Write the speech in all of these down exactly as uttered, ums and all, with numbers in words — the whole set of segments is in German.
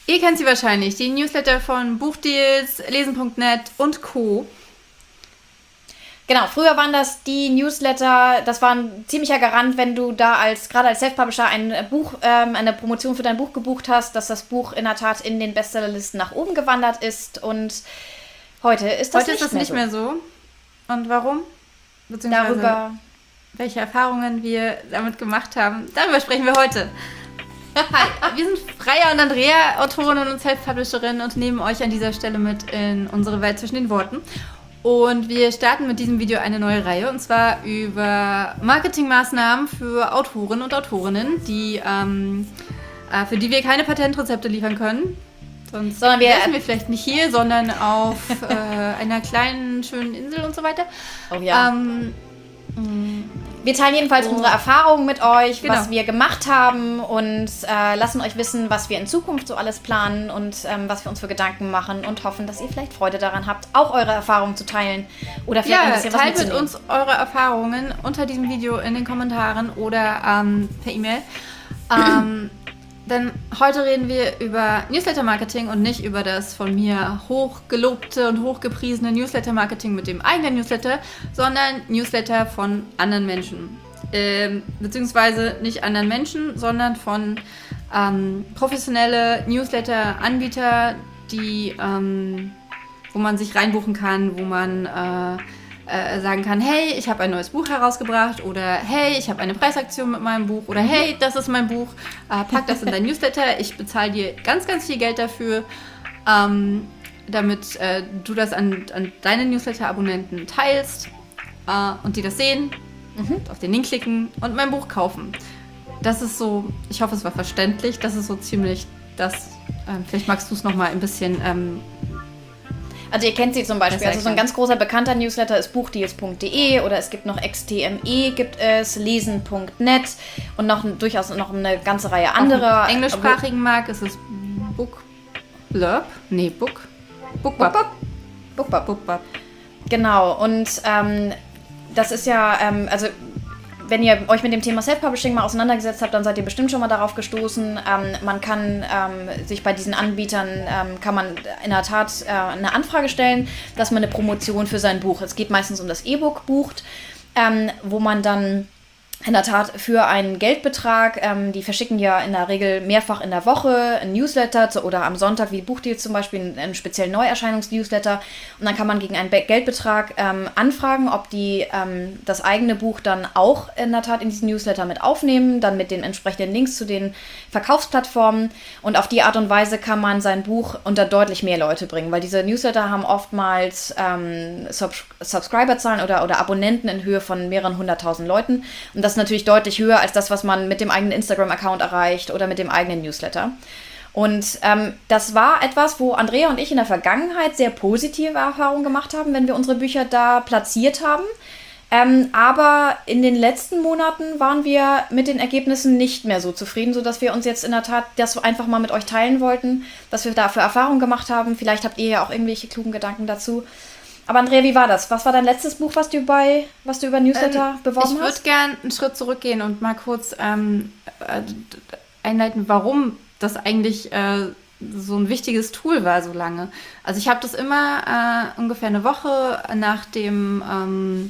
Ihr kennt sie wahrscheinlich, die Newsletter von Buchdeals, lesen Punkt net und Co. Genau, früher waren das die Newsletter, das war ein ziemlicher Garant, wenn du da als gerade als Self-Publisher ein Buch, ähm, eine Promotion für dein Buch gebucht hast, dass das Buch in der Tat in den Bestsellerlisten nach oben gewandert ist und heute ist das, heute nicht, ist das mehr nicht so. mehr so. Und warum? Beziehungsweise Darüber, welche Erfahrungen wir damit gemacht haben, darüber sprechen wir heute. Hi, wir sind Freya und Andrea, Autorin und Self-Publisherin und nehmen euch an dieser Stelle mit in unsere Welt zwischen den Worten. Und wir starten mit diesem Video eine neue Reihe, und zwar über Marketingmaßnahmen für Autoren und Autorinnen, die, ähm, äh, für die wir keine Patentrezepte liefern können. Sonst Sondern wir- wären wir vielleicht nicht hier, sondern auf äh, einer kleinen, schönen Insel und so weiter. oh ja. Ähm, Wir teilen jedenfalls Oh. unsere Erfahrungen mit euch, Genau. was wir gemacht haben und äh, lassen euch wissen, was wir in Zukunft so alles planen und ähm, was wir uns für Gedanken machen und hoffen, dass ihr vielleicht Freude daran habt, auch eure Erfahrungen zu teilen oder vielleicht ein ja, bisschen was teilt mit mitzunehmen. uns eure Erfahrungen unter diesem Video in den Kommentaren oder ähm, per E-Mail. Ähm, denn heute reden wir über Newsletter-Marketing und nicht über das von mir hochgelobte und hochgepriesene Newsletter-Marketing mit dem eigenen Newsletter, sondern Newsletter von anderen Menschen. Ähm, beziehungsweise nicht anderen Menschen, sondern von ähm, professionelle Newsletter-Anbieter, die, ähm, wo man sich reinbuchen kann, wo man äh, äh, sagen kann, hey, ich habe ein neues Buch herausgebracht oder hey, ich habe eine Preisaktion mit meinem Buch oder hey, das ist mein Buch, äh, pack das in dein Newsletter, ich bezahle dir ganz, ganz viel Geld dafür, ähm, damit äh, du das an, an deine Newsletter-Abonnenten teilst äh, und die das sehen, Mhm. auf den Link klicken und mein Buch kaufen. Das ist so, ich hoffe, es war verständlich, das ist so ziemlich das, ähm, vielleicht magst du es nochmal ein bisschen ähm, Also ihr kennt sie zum Beispiel. Besser Also so ein erklären. ganz großer bekannter Newsletter ist buchdeals punkt de oder es gibt noch X T M E, gibt es lesen Punkt net und noch durchaus noch eine ganze Reihe anderer. Auf dem englischsprachigen Markt ist es Book Blurb? Nee, Book. Bookbub. Bookbub. Bookbub. Bookbub. Genau, und ähm, das ist ja, ähm, also wenn ihr euch mit dem Thema Self-Publishing mal auseinandergesetzt habt, dann seid ihr bestimmt schon mal darauf gestoßen. Ähm, man kann ähm, sich bei diesen Anbietern, ähm, kann man in der Tat äh, eine Anfrage stellen, dass man eine Promotion für sein Buch, es geht meistens um das E-Book, bucht, ähm, wo man dann in der Tat für einen Geldbetrag, ähm, die verschicken ja in der Regel mehrfach in der Woche ein Newsletter zu, oder am Sonntag wie Buchdeals zum Beispiel einen, einen speziellen Neuerscheinungs-Newsletter und dann kann man gegen einen Be- Geldbetrag ähm, anfragen, ob die ähm, das eigene Buch dann auch in der Tat in diesen Newsletter mit aufnehmen, dann mit den entsprechenden Links zu den Verkaufsplattformen und auf die Art und Weise kann man sein Buch unter deutlich mehr Leute bringen, weil diese Newsletter haben oftmals ähm, Subs- Subscriberzahlen oder, oder Abonnenten in Höhe von mehreren hunderttausend Leuten und das ist natürlich deutlich höher als das, was man mit dem eigenen Instagram-Account erreicht oder mit dem eigenen Newsletter. Und ähm, das war etwas, wo Andrea und ich in der Vergangenheit sehr positive Erfahrungen gemacht haben, wenn wir unsere Bücher da platziert haben. Ähm, aber in den letzten Monaten waren wir mit den Ergebnissen nicht mehr so zufrieden, sodass wir uns jetzt in der Tat das einfach mal mit euch teilen wollten, was wir da für Erfahrungen gemacht haben. Vielleicht habt ihr ja auch irgendwelche klugen Gedanken dazu. Aber Andrea, wie war das? Was war dein letztes Buch, was du bei, was du über Newsletter Ähm, beworben ich hast? würde gern einen Schritt zurückgehen und mal kurz ähm, äh, einleiten, warum das eigentlich äh, so ein wichtiges Tool war so lange. Also ich habe das immer äh, ungefähr eine Woche nach dem ähm,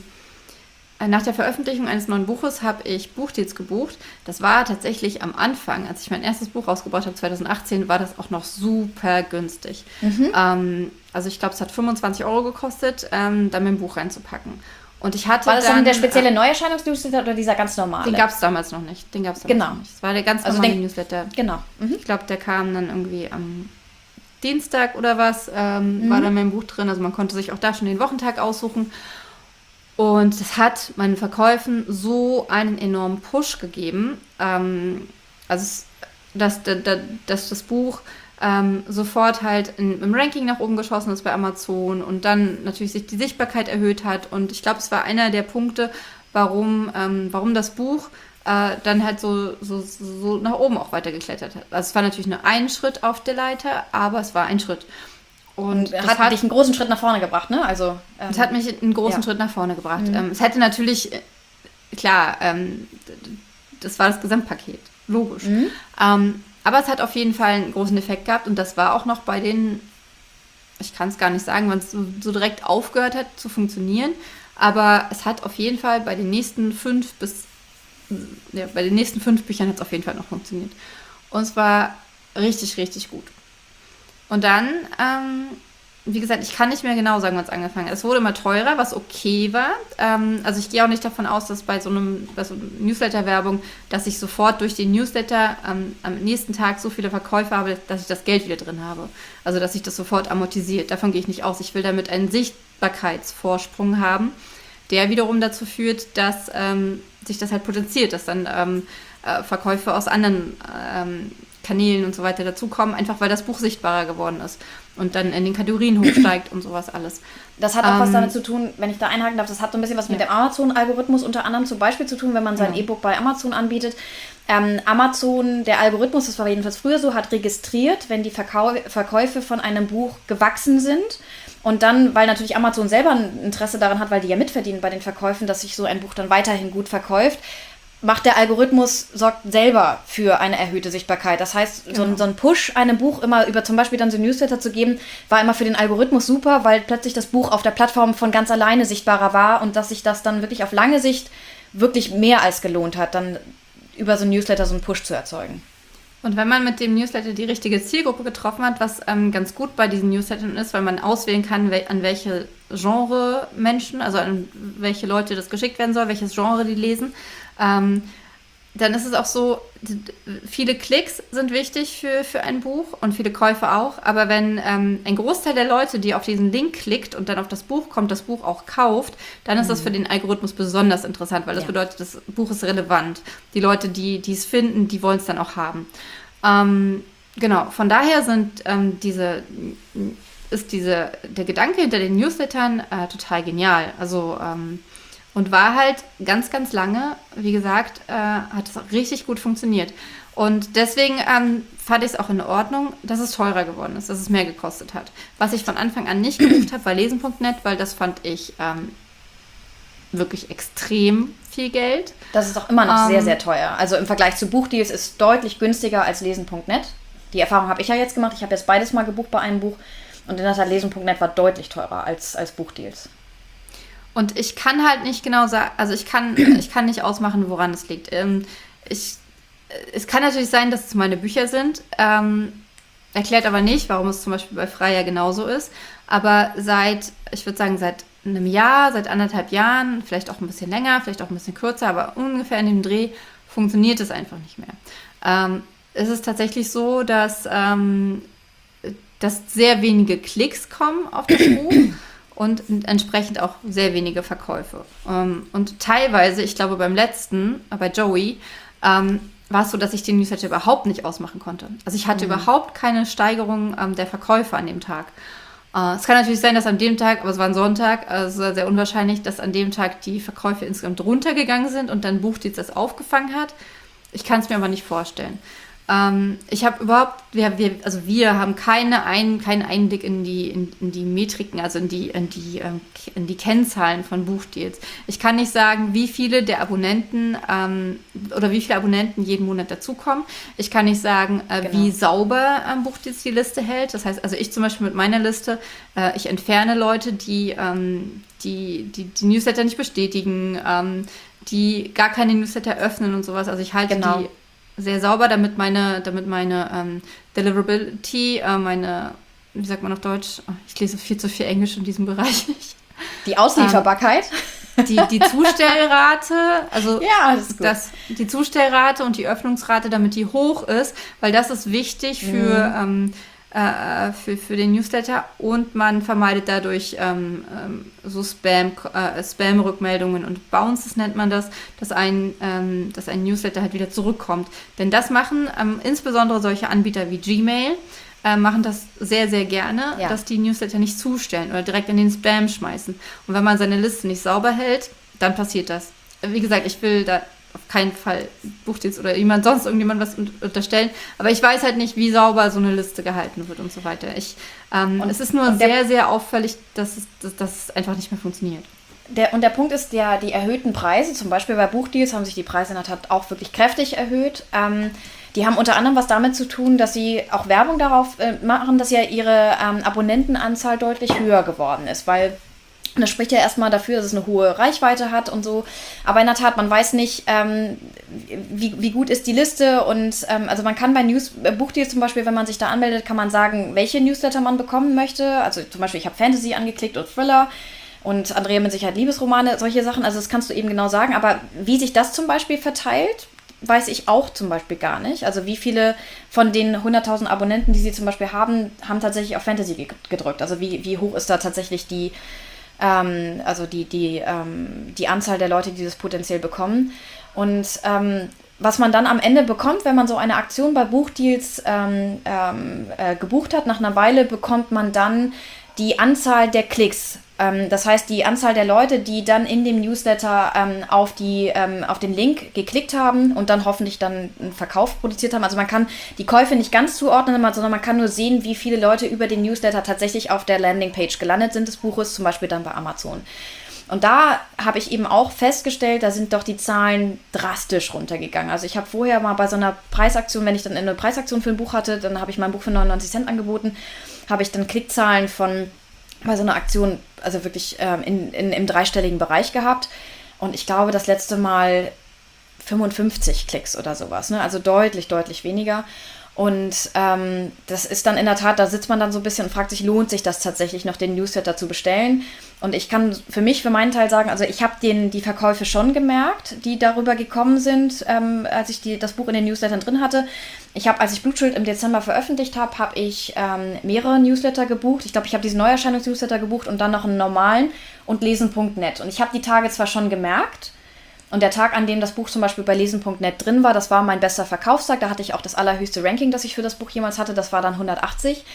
nach der Veröffentlichung eines neuen Buches habe ich Buchdeals gebucht. Das war tatsächlich am Anfang, als ich mein erstes Buch rausgebracht habe, zwanzig achtzehn, war das auch noch super günstig. Mhm. Ähm, also ich glaube, es hat fünfundzwanzig Euro gekostet, ähm, da mein Buch reinzupacken. Und ich hatte War das dann, dann der spezielle äh, Neuerscheinungs-Newsletter oder dieser ganz normale? Den gab es damals noch nicht. Den gab's damals Genau. noch nicht. Das war der ganz Also normale den- Newsletter. Genau. Mhm. Ich glaube, der kam dann irgendwie am Dienstag oder was, ähm, Mhm. war dann mein Buch drin. Also man konnte sich auch da schon den Wochentag aussuchen. Und das hat meinen Verkäufen so einen enormen Push gegeben, ähm, also es, dass, dass, dass das Buch ähm, sofort halt in, im Ranking nach oben geschossen ist bei Amazon und dann natürlich sich die Sichtbarkeit erhöht hat. Und ich glaube, es war einer der Punkte, warum, ähm, warum das Buch äh, dann halt so, so, so nach oben auch weitergeklettert hat. Also es war natürlich nur ein Schritt auf der Leiter, aber es war ein Schritt. Und Und das hat, hat dich einen großen Schritt nach vorne gebracht, ne? Also, ähm, es hat mich einen großen ja. Schritt nach vorne gebracht. Mhm. Ähm, es hätte natürlich, äh, klar, ähm, d- d- das war das Gesamtpaket, logisch. Mhm. Ähm, aber es hat auf jeden Fall einen großen Effekt gehabt und das war auch noch bei den, ich kann es gar nicht sagen, wann es so, so direkt aufgehört hat zu funktionieren, aber es hat auf jeden Fall bei den nächsten fünf bis, ja, bei den nächsten fünf Büchern hat es auf jeden Fall noch funktioniert. Und es war richtig, richtig gut. Und dann, ähm, wie gesagt, ich kann nicht mehr genau sagen, wann es angefangen hat. Es wurde immer teurer, was okay war. Ähm, also ich gehe auch nicht davon aus, dass bei so einem, bei so einer Newsletter-Werbung, dass ich sofort durch den Newsletter ähm, am nächsten Tag so viele Verkäufe habe, dass ich das Geld wieder drin habe. Also dass sich das sofort amortisiert. Davon gehe ich nicht aus. Ich will damit einen Sichtbarkeitsvorsprung haben, der wiederum dazu führt, dass ähm, sich das halt potenziert, dass dann ähm, äh, Verkäufe aus anderen ähm, Kanälen und so weiter dazukommen, einfach weil das Buch sichtbarer geworden ist und dann in den Kategorien hochsteigt und sowas alles. Das hat auch ähm, was damit zu tun, wenn ich da einhaken darf, das hat so ein bisschen was ja. mit dem Amazon-Algorithmus unter anderem zum Beispiel zu tun, wenn man sein ja. E-Book bei Amazon anbietet. Ähm, Amazon, der Algorithmus, das war jedenfalls früher so, hat registriert, wenn die Verkau- Verkäufe von einem Buch gewachsen sind. Und dann, weil natürlich Amazon selber ein Interesse daran hat, weil die ja mitverdienen bei den Verkäufen, dass sich so ein Buch dann weiterhin gut verkauft, macht der Algorithmus, sorgt selber für eine erhöhte Sichtbarkeit. Das heißt, genau. so, ein, so ein Push, einem Buch immer über zum Beispiel dann so ein Newsletter zu geben, war immer für den Algorithmus super, weil plötzlich das Buch auf der Plattform von ganz alleine sichtbarer war und dass sich das dann wirklich auf lange Sicht wirklich mehr als gelohnt hat, dann über so ein Newsletter so einen Push zu erzeugen. Und wenn man mit dem Newsletter die richtige Zielgruppe getroffen hat, was ähm, ganz gut bei diesen Newslettern ist, weil man auswählen kann, wel- an welche Genre Menschen, also an welche Leute das geschickt werden soll, welches Genre die lesen, ähm, dann ist es auch so, d- viele Klicks sind wichtig für, für ein Buch und viele Käufe auch, aber wenn ähm, ein Großteil der Leute, die auf diesen Link klickt und dann auf das Buch kommt, das Buch auch kauft, dann ist mhm. das für den Algorithmus besonders interessant, weil das ja. bedeutet, das Buch ist relevant. Die Leute, die die es finden, die wollen es dann auch haben. Ähm, genau, von daher sind ähm, diese, ist diese, der Gedanke hinter den Newslettern äh, total genial. Also ähm, und war halt ganz, ganz lange, wie gesagt, äh, hat es richtig gut funktioniert. Und deswegen ähm, fand ich es auch in Ordnung, dass es teurer geworden ist, dass es mehr gekostet hat. Was ich von Anfang an nicht gebucht habe, war lesen Punkt net, weil das fand ich ähm, wirklich extrem viel Geld. Das ist auch immer noch ähm, sehr, sehr teuer. Also im Vergleich zu Buchdeals ist es deutlich günstiger als lesen Punkt net. Die Erfahrung habe ich ja jetzt gemacht. Ich habe jetzt beides mal gebucht bei einem Buch. Und in der Tat, lesen Punkt net war deutlich teurer als, als Buchdeals. Und ich kann halt nicht genau sagen, also ich kann, ich kann nicht ausmachen, woran es liegt. Ähm, ich, es kann natürlich sein, dass es meine Bücher sind, ähm, erklärt aber nicht, warum es zum Beispiel bei Freya genauso ist. Aber seit, ich würde sagen, seit einem Jahr, seit anderthalb Jahren, vielleicht auch ein bisschen länger, vielleicht auch ein bisschen kürzer, aber ungefähr in dem Dreh funktioniert es einfach nicht mehr. Ähm, es ist tatsächlich so, dass, ähm, dass sehr wenige Klicks kommen auf das Buch. Und entsprechend auch sehr wenige Verkäufe. Ähm, und teilweise, ich glaube beim letzten, äh, bei Joey, ähm, war es so, dass ich den Newsletter überhaupt nicht ausmachen konnte. Also ich hatte mhm. überhaupt keine Steigerung ähm, der Verkäufe an dem Tag. Äh, es kann natürlich sein, dass an dem Tag, aber es war ein Sonntag, also sehr unwahrscheinlich, dass an dem Tag die Verkäufe insgesamt runtergegangen sind und dann Buchdeals das aufgefangen hat. Ich kann es mir aber nicht vorstellen. Ähm, ich habe überhaupt, wir, wir, also wir haben keine ein, keinen Einblick in die, in, in die Metriken, also in die, in, die, ähm, in die Kennzahlen von Buchdeals. Ich kann nicht sagen, wie viele der Abonnenten ähm, oder wie viele Abonnenten jeden Monat dazukommen. Ich kann nicht sagen, äh, genau. wie sauber ähm, Buchdeals die Liste hält. Das heißt, also ich zum Beispiel mit meiner Liste, äh, ich entferne Leute, die, ähm, die, die die Newsletter nicht bestätigen, ähm, die gar keine Newsletter öffnen und sowas. Also ich halte genau. die sehr sauber, damit meine, damit meine ähm, Deliverability, äh, meine, wie sagt man auf Deutsch? Oh, ich lese viel zu viel Englisch in diesem Bereich. Die Auslieferbarkeit? Ähm, die, die Zustellrate, also ja, das ist gut. Das, die Zustellrate und die Öffnungsrate, damit die hoch ist, weil das ist wichtig für, mhm. ähm, äh, für, für den Newsletter und man vermeidet dadurch ähm, ähm, so Spam, äh, Spam-Rückmeldungen und Bounces nennt man das, dass ein, ähm, dass ein Newsletter halt wieder zurückkommt. Denn das machen ähm, insbesondere solche Anbieter wie Gmail, äh, machen das sehr, sehr gerne, ja. dass die Newsletter nicht zustellen oder direkt in den Spam schmeißen. Und wenn man seine Liste nicht sauber hält, dann passiert das. Wie gesagt, ich will da auf keinen Fall Buchdeals oder jemand sonst irgendjemand was unterstellen. Aber ich weiß halt nicht, wie sauber so eine Liste gehalten wird und so weiter. Ich, ähm, und, es ist nur sehr, sehr auffällig, dass es, dass, dass es einfach nicht mehr funktioniert. Der, und der Punkt ist, der, die erhöhten Preise, zum Beispiel bei Buchdeals haben sich die Preise in der Tat auch wirklich kräftig erhöht. Ähm, Die haben unter anderem was damit zu tun, dass sie auch Werbung darauf äh, machen, dass ja ihre ähm, Abonnentenanzahl deutlich höher geworden ist, weil das spricht ja erstmal dafür, dass es eine hohe Reichweite hat und so. Aber in der Tat, man weiß nicht, ähm, wie, wie gut ist die Liste. Und ähm, also man kann bei News, äh, Buchdeals zum Beispiel, wenn man sich da anmeldet, kann man sagen, welche Newsletter man bekommen möchte. Also zum Beispiel, ich habe Fantasy angeklickt und Thriller. Und Andrea mit Sicherheit Liebesromane, solche Sachen. Also das kannst du eben genau sagen. Aber wie sich das zum Beispiel verteilt, weiß ich auch zum Beispiel gar nicht. Also wie viele von den hunderttausend Abonnenten, die sie zum Beispiel haben, haben tatsächlich auf Fantasy gedrückt. Also wie, wie hoch ist da tatsächlich die... Ähm, also die, die, ähm, die Anzahl der Leute, die das potenziell bekommen. Und ähm, was man dann am Ende bekommt, wenn man so eine Aktion bei Buchdeals ähm, ähm, äh, gebucht hat, nach einer Weile bekommt man dann die Anzahl der Klicks. Ähm, das heißt, die Anzahl der Leute, die dann in dem Newsletter ähm, auf, die, ähm, auf den Link geklickt haben und dann hoffentlich dann einen Verkauf produziert haben. Also man kann die Käufe nicht ganz zuordnen, sondern man kann nur sehen, wie viele Leute über den Newsletter tatsächlich auf der Landingpage gelandet sind des Buches, zum Beispiel dann bei Amazon. Und da habe ich eben auch festgestellt, da sind doch die Zahlen drastisch runtergegangen. Also ich habe vorher mal bei so einer Preisaktion, wenn ich dann eine Preisaktion für ein Buch hatte, dann habe ich mein Buch für neunundneunzig Cent angeboten, habe ich dann Klickzahlen von bei so einer Aktion, also wirklich ähm, in, in, im dreistelligen Bereich gehabt. Und ich glaube, das letzte Mal fünfundfünfzig Klicks oder sowas. Ne? Also deutlich, deutlich weniger. Und ähm, das ist dann in der Tat, da sitzt man dann so ein bisschen und fragt sich, lohnt sich das tatsächlich noch, den Newsletter zu bestellen? Und ich kann für mich, für meinen Teil sagen, also ich habe die Verkäufe schon gemerkt, die darüber gekommen sind, ähm, als ich die, das Buch in den Newslettern drin hatte. Ich habe, als ich Blutschild im Dezember veröffentlicht habe, habe ich ähm, mehrere Newsletter gebucht. Ich glaube, ich habe diesen Neuerscheinungs-Newsletter gebucht und dann noch einen normalen und lesen punkt net. Und ich habe die Tage zwar schon gemerkt, und der Tag, an dem das Buch zum Beispiel bei lesen punkt net drin war, das war mein bester Verkaufstag. Da hatte ich auch das allerhöchste Ranking, das ich für das Buch jemals hatte. Das war dann hundertachtzig.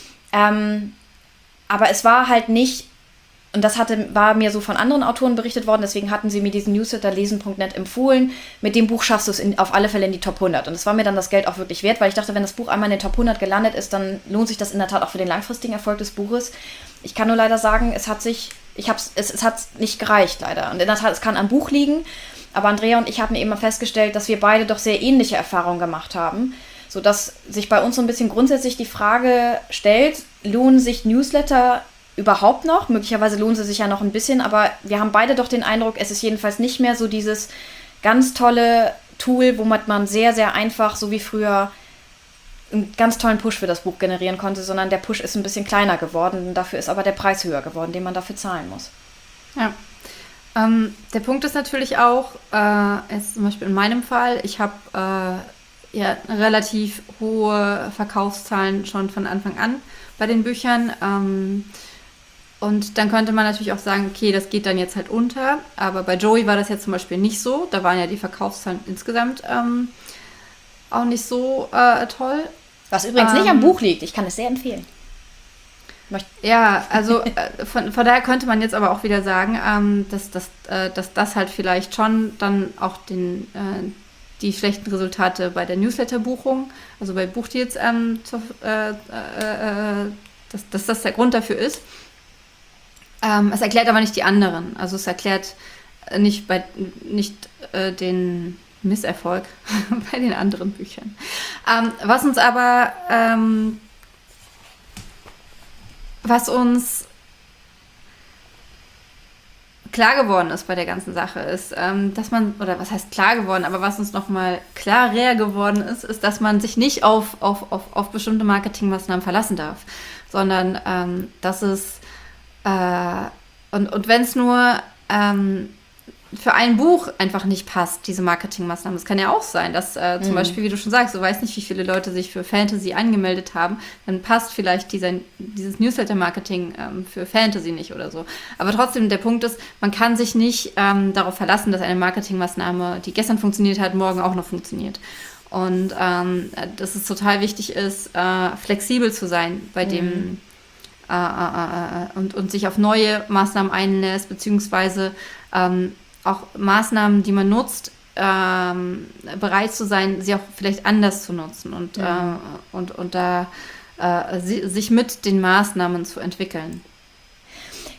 Ähm, aber es war halt nicht, und das hatte, war mir so von anderen Autoren berichtet worden, deswegen hatten sie mir diesen Newsletter lesen punkt net empfohlen. Mit dem Buch schaffst du es in, auf alle Fälle in die Top hundert. Und das war mir dann das Geld auch wirklich wert, weil ich dachte, wenn das Buch einmal in den Top hundert gelandet ist, dann lohnt sich das in der Tat auch für den langfristigen Erfolg des Buches. Ich kann nur leider sagen, es hat sich... Ich hab's, es, es hat nicht gereicht, leider. Und in der Tat, es kann am Buch liegen. Aber Andrea und ich haben eben mal festgestellt, dass wir beide doch sehr ähnliche Erfahrungen gemacht haben. Sodass sich bei uns so ein bisschen grundsätzlich die Frage stellt, lohnen sich Newsletter überhaupt noch? Möglicherweise lohnen sie sich ja noch ein bisschen. Aber wir haben beide doch den Eindruck, es ist jedenfalls nicht mehr so dieses ganz tolle Tool, womit man sehr, sehr einfach, so wie früher, einen ganz tollen Push für das Buch generieren konnte, sondern der Push ist ein bisschen kleiner geworden. Dafür ist aber der Preis höher geworden, den man dafür zahlen muss. Ja. Ähm, der Punkt ist natürlich auch, äh, jetzt zum Beispiel in meinem Fall, ich habe äh, ja relativ hohe Verkaufszahlen schon von Anfang an bei den Büchern. Ähm, und dann könnte man natürlich auch sagen, okay, das geht dann jetzt halt unter. Aber bei Joey war das jetzt zum Beispiel nicht so. Da waren ja die Verkaufszahlen insgesamt ähm, auch nicht so äh, toll. Was übrigens ähm, nicht am Buch liegt. Ich kann es sehr empfehlen. Möcht- ja, also äh, von, von daher könnte man jetzt aber auch wieder sagen, ähm, dass, dass, äh, dass das halt vielleicht schon dann auch den, äh, die schlechten Resultate bei der Newsletter-Buchung, also bei Buchdeals, ähm, zu, äh, äh, äh, dass, dass das der Grund dafür ist. Ähm, es erklärt aber nicht die anderen. Also es erklärt nicht, bei, nicht äh, den Misserfolg bei den anderen Büchern. Ähm, was uns aber, ähm, was uns klar geworden ist bei der ganzen Sache, ist, ähm, dass man, oder was heißt klar geworden, aber was uns nochmal klarer geworden ist, ist, dass man sich nicht auf, auf, auf, auf bestimmte Marketingmaßnahmen verlassen darf, sondern ähm, dass es, äh, und, und wenn es nur ähm, für ein Buch einfach nicht passt, diese Marketingmaßnahmen. Es kann ja auch sein, dass äh, zum mhm. Beispiel, wie du schon sagst, du weißt nicht, wie viele Leute sich für Fantasy angemeldet haben, dann passt vielleicht dieser, dieses Newsletter-Marketing ähm, für Fantasy nicht oder so. Aber trotzdem, der Punkt ist, man kann sich nicht ähm, darauf verlassen, dass eine Marketingmaßnahme, die gestern funktioniert hat, morgen auch noch funktioniert. Und ähm, dass es total wichtig ist, äh, flexibel zu sein bei mhm. dem äh, äh, äh, und, und sich auf neue Maßnahmen einlässt, beziehungsweise ähm, auch Maßnahmen, die man nutzt, ähm, bereit zu sein, sie auch vielleicht anders zu nutzen und, mhm. äh, und, und da äh, si- sich mit den Maßnahmen zu entwickeln.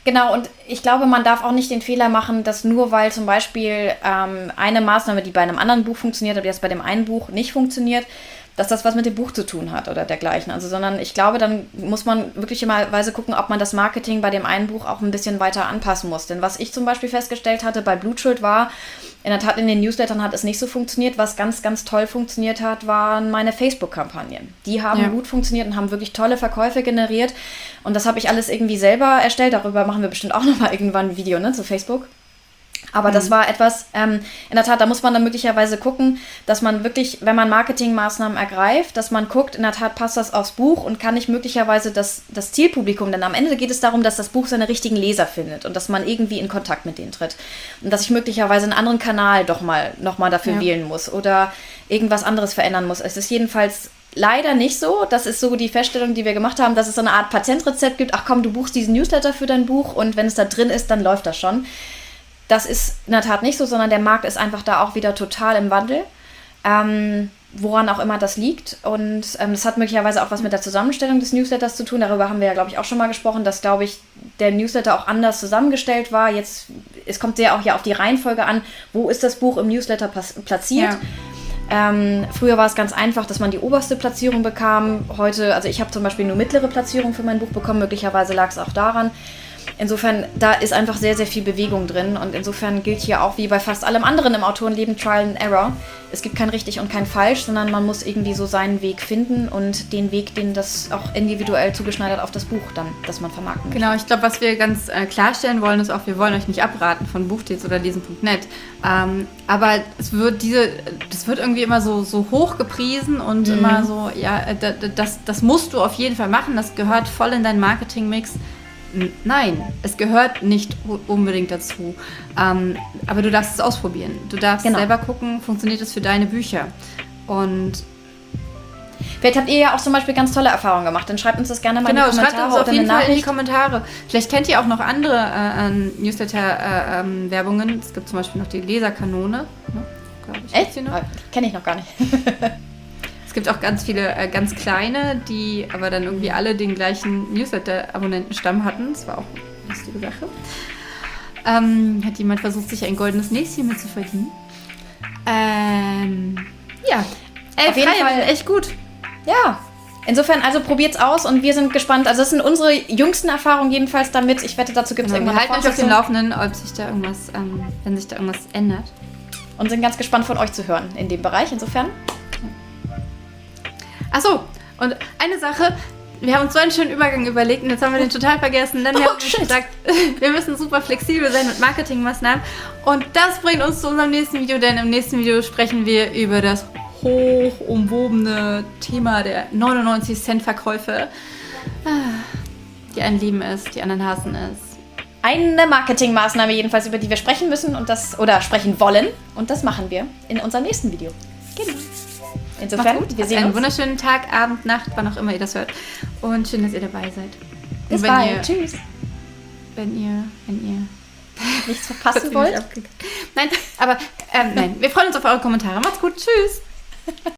Genau, und ich glaube, man darf auch nicht den Fehler machen, dass nur weil zum Beispiel ähm, eine Maßnahme, die bei einem anderen Buch funktioniert, aber jetzt bei dem einen Buch nicht funktioniert, dass das was mit dem Buch zu tun hat oder dergleichen. Also, sondern ich glaube, dann muss man wirklich immer weise gucken, ob man das Marketing bei dem einen Buch auch ein bisschen weiter anpassen muss. Denn was ich zum Beispiel festgestellt hatte bei Blutschuld war, in der Tat in den Newslettern hat es nicht so funktioniert. Was ganz, ganz toll funktioniert hat, waren meine Facebook-Kampagnen. Die haben ja. gut funktioniert und haben wirklich tolle Verkäufe generiert. Und das habe ich alles irgendwie selber erstellt. Darüber machen wir bestimmt auch nochmal irgendwann ein Video, ne, zu Facebook. Aber mhm. das war etwas, ähm, in der Tat, da muss man dann möglicherweise gucken, dass man wirklich, wenn man Marketingmaßnahmen ergreift, dass man guckt, in der Tat passt das aufs Buch und kann ich möglicherweise das, das Zielpublikum, denn am Ende geht es darum, dass das Buch seine richtigen Leser findet und dass man irgendwie in Kontakt mit denen tritt. Und dass ich möglicherweise einen anderen Kanal doch mal, noch mal dafür ja. wählen muss oder irgendwas anderes verändern muss. Es ist jedenfalls leider nicht so. Das ist so die Feststellung, die wir gemacht haben, dass es so eine Art Patentrezept gibt. Ach komm, du buchst diesen Newsletter für dein Buch und wenn es da drin ist, dann läuft das schon. Das ist in der Tat nicht so, sondern der Markt ist einfach da auch wieder total im Wandel, ähm, woran auch immer das liegt. Und ähm, das hat möglicherweise auch was mit der Zusammenstellung des Newsletters zu tun. Darüber haben wir ja, glaube ich, auch schon mal gesprochen, dass, glaube ich, der Newsletter auch anders zusammengestellt war. Jetzt, es kommt sehr auch ja auf die Reihenfolge an, wo ist das Buch im Newsletter pas- platziert. Ja. Ähm, früher war es ganz einfach, dass man die oberste Platzierung bekam. Heute, also ich habe zum Beispiel nur mittlere Platzierung für mein Buch bekommen. Möglicherweise lag es auch daran. Insofern, da ist einfach sehr, sehr viel Bewegung drin und insofern gilt hier auch wie bei fast allem anderen im Autorenleben Trial and Error. Es gibt kein richtig und kein falsch, sondern man muss irgendwie so seinen Weg finden und den Weg, den das auch individuell zugeschneidert auf das Buch dann, das man vermarkten möchte. Genau, ich glaube, was wir ganz äh, klarstellen wollen, ist auch, wir wollen euch nicht abraten von Buchdates oder lesen punkt net. Ähm, aber es wird diese, das wird irgendwie immer so, so hoch gepriesen und mhm. immer so, ja, das, das musst du auf jeden Fall machen, das gehört voll in deinen Marketingmix. Nein, es gehört nicht unbedingt dazu. Ähm, aber du darfst es ausprobieren. Du darfst genau. selber gucken, funktioniert es für deine Bücher. Und vielleicht habt ihr ja auch zum Beispiel ganz tolle Erfahrungen gemacht. Dann schreibt uns das gerne mal genau, in die Kommentare. Genau, schreibt uns auf jeden Fall in die Kommentare. Vielleicht kennt ihr auch noch andere äh, Newsletter-Werbungen. Äh, ähm, es gibt zum Beispiel noch die Leserkanone. Ne? Ich. Echt? Kenne ich noch gar nicht. Es gibt auch ganz viele äh, ganz kleine, die aber dann irgendwie alle den gleichen Newsletter-Abonnentenstamm hatten. Das war auch eine lustige Sache. Ähm, hat jemand versucht, sich ein goldenes Näschen mit zu verdienen. Ähm, ja. Ey, auf jeden Fall echt gut. Ja. Insofern, also probiert's aus und wir sind gespannt. Also das sind unsere jüngsten Erfahrungen jedenfalls damit. Ich wette, dazu gibt es genau, irgendwann wir halten euch auf dem Laufenden, ob sich da irgendwas, ähm, wenn sich da irgendwas ändert. Und sind ganz gespannt von euch zu hören in dem Bereich. Insofern. Achso, und eine Sache, wir haben uns so einen schönen Übergang überlegt und jetzt haben wir den total vergessen. Dann oh, haben wir gesagt, wir müssen super flexibel sein mit Marketingmaßnahmen. Und das bringt uns zu unserem nächsten Video, denn im nächsten Video sprechen wir über das hoch umwobene Thema der neunundneunzig Cent Verkäufe. Die einen lieben es, die anderen hassen es. Eine Marketingmaßnahme jedenfalls, über die wir sprechen müssen und das oder sprechen wollen. Und das machen wir in unserem nächsten Video. Genau. Insofern, gut. wir sehen einen uns. wunderschönen Tag, Abend, Nacht, wann auch immer ihr das hört. Und schön, dass ihr dabei seid. Bis bald. Ihr, Tschüss. Wenn ihr, wenn ihr nichts verpassen wollt. Nein, aber ähm, nein, wir freuen uns auf eure Kommentare. Macht's gut. Tschüss.